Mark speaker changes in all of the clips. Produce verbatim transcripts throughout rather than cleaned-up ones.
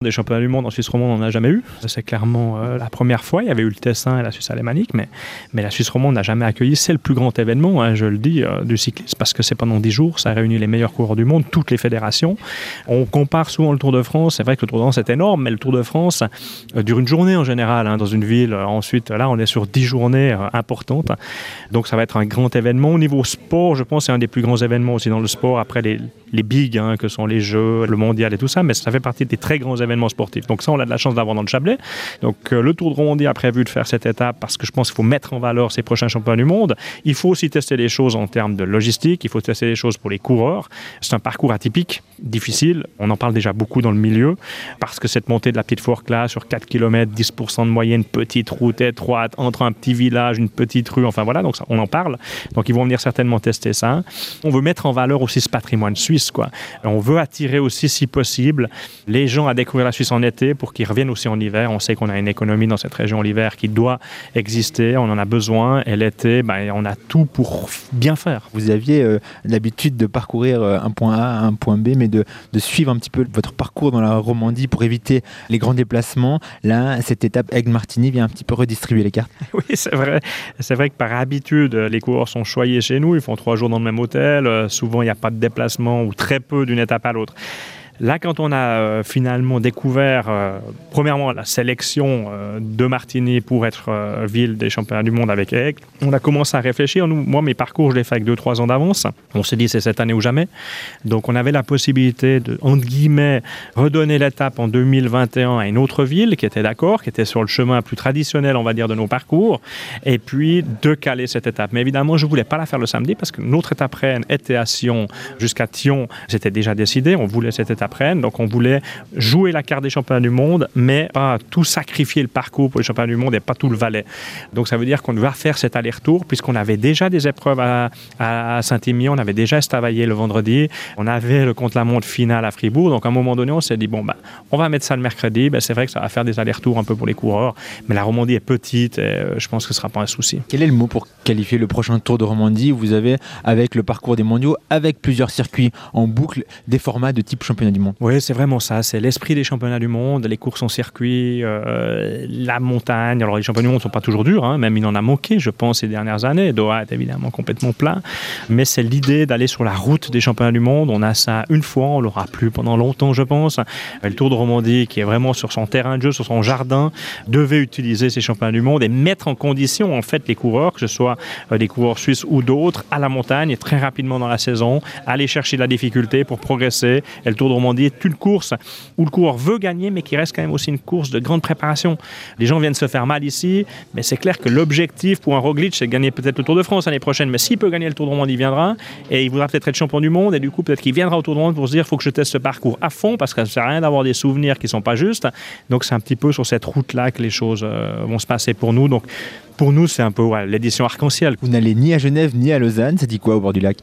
Speaker 1: Des championnats du monde en Suisse romande, on n'en a jamais eu. C'est clairement euh, la première fois. Il y avait eu le Tessin et la Suisse alémanique, mais, mais la Suisse romande n'a jamais accueilli. C'est le plus grand événement, hein, je le dis, euh, du cyclisme, parce que c'est pendant dix jours, ça réunit les meilleurs coureurs du monde, toutes les fédérations. On compare souvent le Tour de France. C'est vrai que le Tour de France est énorme, mais le Tour de France euh, dure une journée en général, hein, dans une ville. Ensuite, là, on est sur dix journées euh, importantes. Donc, ça va être un grand événement. Au niveau sport, je pense que c'est un des plus grands événements aussi dans le sport, après les, les bigs, hein, que sont les Jeux, le mondial et tout ça, mais ça fait partie des très grands événements sportifs. Donc ça, on a de la chance d'avoir dans le Chablais. Donc euh, le Tour de Romandie a prévu de faire cette étape parce que je pense qu'il faut mettre en valeur ces prochains championnats du monde. Il faut aussi tester les choses en termes de logistique. Il faut tester les choses pour les coureurs. C'est un parcours atypique, difficile. On en parle déjà beaucoup dans le milieu parce que cette montée de la petite forque là sur quatre kilomètres, dix pour cent de moyenne, petite route étroite, entre un petit village, une petite rue, enfin voilà, donc ça, on en parle. Donc ils vont venir certainement tester ça. On veut mettre en valeur aussi ce patrimoine suisse, quoi. On veut attirer aussi, si possible, les gens à découvrir la Suisse en été pour qu'ils reviennent aussi en hiver. On sait qu'on a une économie dans cette région l'hiver qui doit exister, on en a besoin, et l'été, ben, on a tout pour bien faire.
Speaker 2: Vous aviez euh, l'habitude de parcourir euh, un point A, un point B, mais de, de suivre un petit peu votre parcours dans la Romandie pour éviter les grands déplacements. Là, cette étape Aigle-Martigny vient un petit peu redistribuer les cartes.
Speaker 1: Oui, c'est vrai. C'est vrai que par habitude, les coureurs sont choyés chez nous, ils font trois jours dans le même hôtel, euh, souvent il n'y a pas de déplacement ou très peu d'une étape à l'autre. Là, quand on a euh, finalement découvert, euh, premièrement, la sélection euh, de Martigny pour être euh, ville des championnats du monde avec Aigle, on a commencé à réfléchir. Nous, moi, mes parcours, je les fais avec deux trois ans d'avance. On s'est dit, c'est cette année ou jamais. Donc, on avait la possibilité de, entre guillemets, redonner l'étape en deux mille vingt et un à une autre ville qui était d'accord, qui était sur le chemin plus traditionnel, on va dire, de nos parcours, et puis de caler cette étape. Mais évidemment, je ne voulais pas la faire le samedi parce que notre étape reine était à Sion jusqu'à Thion. C'était déjà décidé. On voulait cette étape. Donc on voulait jouer la carte des championnats du monde, mais pas tout sacrifier le parcours pour les championnats du monde et pas tout le Valais. Donc ça veut dire qu'on va faire cet aller-retour puisqu'on avait déjà des épreuves à, à Saint-Émilion, on avait déjà Estavayer le vendredi, on avait le contre-la-montre finale à Fribourg. Donc à un moment donné, on s'est dit, bon, ben, on va mettre ça le mercredi. Ben, c'est vrai que ça va faire des allers-retours un peu pour les coureurs, mais la Romandie est petite et euh, je pense que ce ne sera pas un souci.
Speaker 2: Quel est le mot pour qualifier le prochain Tour de Romandie où vous avez, avec le parcours des mondiaux, avec plusieurs circuits en boucle, des formats de type championnat du monde?
Speaker 1: Oui, c'est vraiment ça. C'est l'esprit des championnats du monde, les courses en circuit, euh, la montagne. Alors, les championnats du monde ne sont pas toujours durs, hein. Même il en a manqué, je pense, ces dernières années. Doha est évidemment complètement plat. Mais c'est l'idée d'aller sur la route des championnats du monde. On a ça une fois, on ne l'aura plus pendant longtemps, je pense. Le Tour de Romandie, qui est vraiment sur son terrain de jeu, sur son jardin, devait utiliser ces championnats du monde et mettre en condition, en fait, les coureurs, que ce soit des coureurs suisses ou d'autres, à la montagne, et très rapidement dans la saison, aller chercher de la difficulté pour progresser. Et le Tour de Romandie est une course où le coureur veut gagner, mais qui reste quand même aussi une course de grande préparation. Les gens viennent se faire mal ici, mais c'est clair que l'objectif pour un Roglic, c'est de gagner peut-être le Tour de France l'année prochaine, mais s'il peut gagner le Tour de Romandie, il viendra, et il voudra peut-être être champion du monde, et du coup, peut-être qu'il viendra au Tour de monde pour se dire, il faut que je teste ce parcours à fond, parce que ça ne sert à rien d'avoir des souvenirs qui ne sont pas justes. Donc, c'est un petit peu sur cette route-là que les choses euh, vont se passer pour nous. Donc, pour nous, c'est un peu ouais, l'édition arc-en-ciel.
Speaker 2: Vous n'allez ni à Genève ni à Lausanne, ça dit quoi au bord du lac?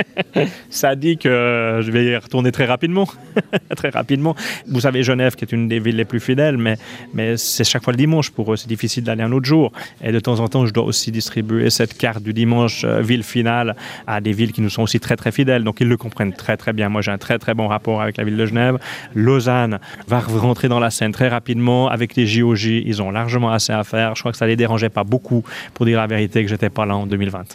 Speaker 1: Ça dit que je vais y retourner très rapidement. très rapidement. Vous savez, Genève, qui est une des villes les plus fidèles, mais, mais c'est chaque fois le dimanche pour eux. C'est difficile d'aller un autre jour. Et de temps en temps, je dois aussi distribuer cette carte du dimanche, euh, ville finale, à des villes qui nous sont aussi très, très fidèles. Donc, ils le comprennent très, très bien. Moi, j'ai un très, très bon rapport avec la ville de Genève. Lausanne va rentrer dans la scène très rapidement. Avec les J O J, ils ont largement assez à faire. Je crois que ça ne les dérangeait pas beaucoup, pour dire la vérité, que je n'étais pas là en deux mille vingt.